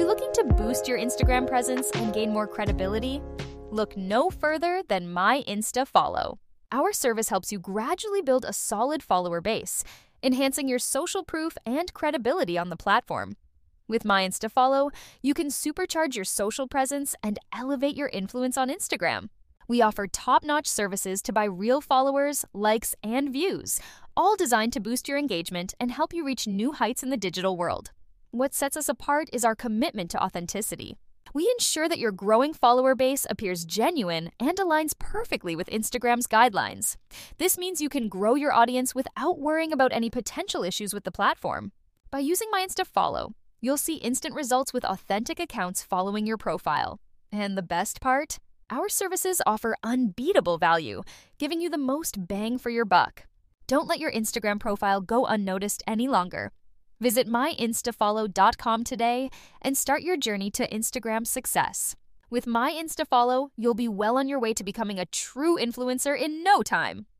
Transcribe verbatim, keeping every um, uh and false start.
looking to boost your Instagram presence and gain more credibility? Look no further than My Insta Follow. Our service helps you gradually build a solid follower base, enhancing your social proof and credibility on the platform. With My Insta Follow, you can supercharge your social presence and elevate your influence on Instagram. We offer top-notch services to buy real followers, likes, and views, all designed to boost your engagement and help you reach new heights in the digital world. What sets us apart is our commitment to authenticity. We ensure that your growing follower base appears genuine and aligns perfectly with Instagram's guidelines. This means you can grow your audience without worrying about any potential issues with the platform. By using My Insta Follow, you'll see instant results with authentic accounts following your profile. And the best part? Our services offer unbeatable value, giving you the most bang for your buck. Don't let your Instagram profile go unnoticed any longer. Visit my insta follow dot com today and start your journey to Instagram success. With My Insta Follow, you'll be well on your way to becoming a true influencer in no time.